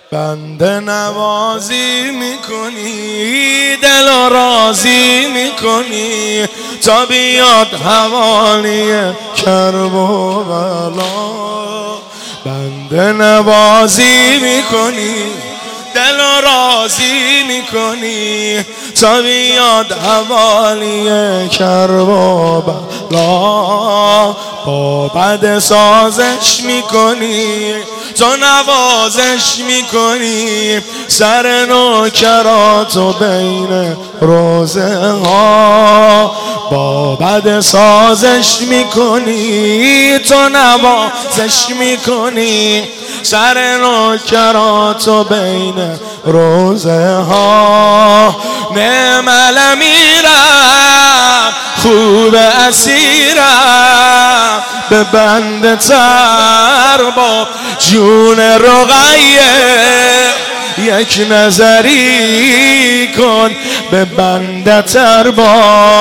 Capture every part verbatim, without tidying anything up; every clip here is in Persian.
بنده نوازی میکنی، دل و راضی میکنی، تا بیاد حوالی کرب و بلا. بنده نوازی میکنی، دل و راضی میکنی، تا بیاد حوالی کرب و بلا. با بد سازش میکنی، تو نوازش میکنی، سر نوکراتو بین روزه ها. با بد سازش میکنی، تو نوازش میکنی، سر نوکراتو بین روزه ها. نعم الامیرم خوب اسیرم، به بنده تر با جون رقیه. یک نظری کن به بنده تر با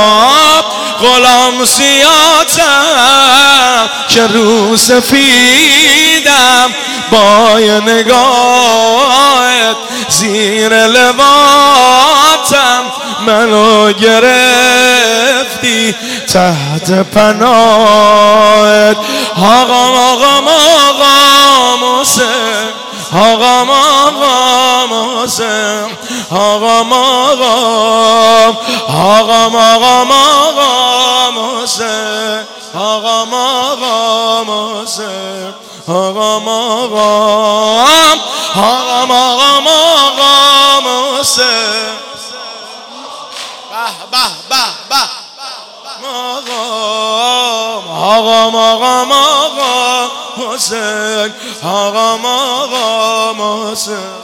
غلام سیاتم، که رو سفیدم با نگاهت زیر لباتم. منو گرفتی تحت پناهت. آقام آقام آقام حسین، آقام آقام حسین، آقام آقام آقام آقام آقام حسین، آقام آقام حسین، آقام آقام آقام آقام آقام حسین. به به به به آقام آقام آقام آقام حسین، آقام آقام حسین.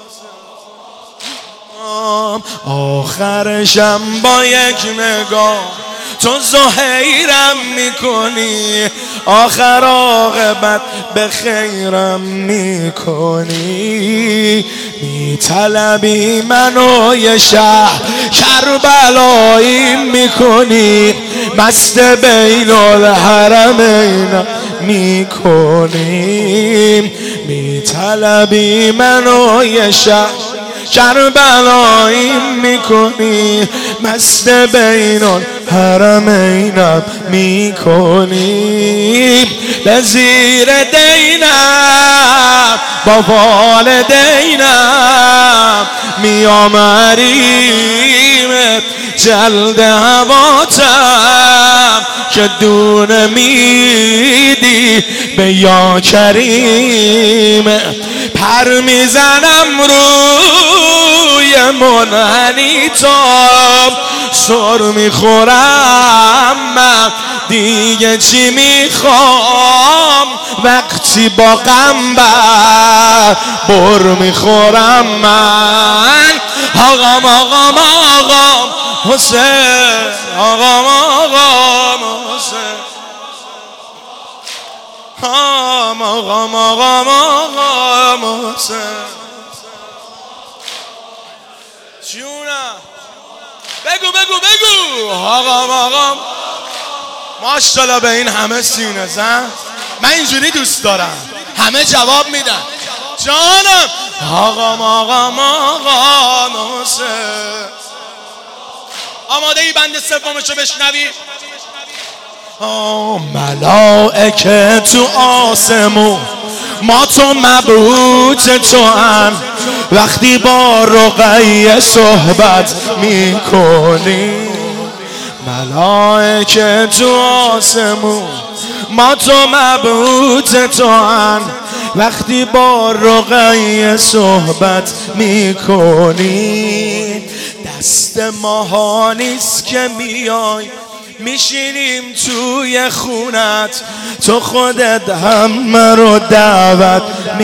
آخرشم با یک نگاه تو زهیرم میکنی، آخر عاقبت به خیرم میکنی. میطلبی منو یه شهر کربلایی میکنی، مست بین الحرمین میکنی. میطلبی منو یه شهر کربلایی میکنی، مست بین الحرمینم میکنی. به زیر دینم با والدینم میام حریمت جلد هواتم، که دونه میدی به یا کریم. پر میزنم روی منحنی تا سر میخورم من، دیگه چی میخوام وقتی با غم بر بر میخورم من. آقام آقام آقام حسین، آقام آقام حسین، آقام آقام آقام آقام حسین. جونم بگو بگو بگو. آقام آقام ماشاءالله به این همه سینه زن. من اینجوری دوست دارم همه جواب میدن. جانم آقام آقام آقام حسین. آماده ای بند سومشو بشنوی؟ ملائکه تو آسمون ما تو مبعوث تو ان، وقتی با رقیه صحبت میکنی. ملائکه تو آسمون ما تو مبعوث تو ان، وقتی با رقیه صحبت میکنی. دست ماها نیست که میای میشینیم توی خونت، تو خودت همه رو دعوت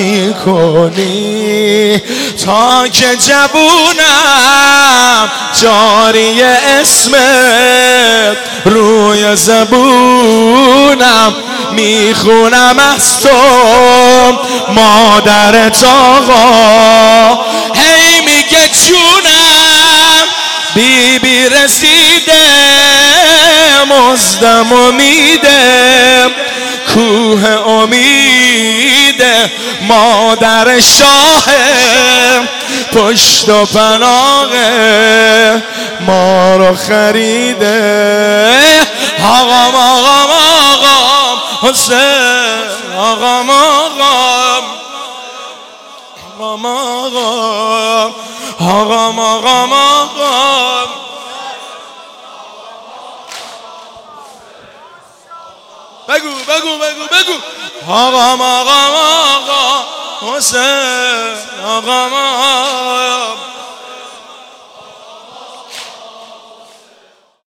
میکنی. تا که جوونم جاری اسمت روی زبونم، میخونم از تو مادرت آقا. هی میگه جونم بی بی رسیده مزدم و میده، کوه امید مادر شاه پشت و پناه ما رو خریده آقام آقام آقام حسین آقام آقام آقام آقام آقام آقام آقام بگو بگو بگو بگو آقام آقام آقام حسین آقام آقام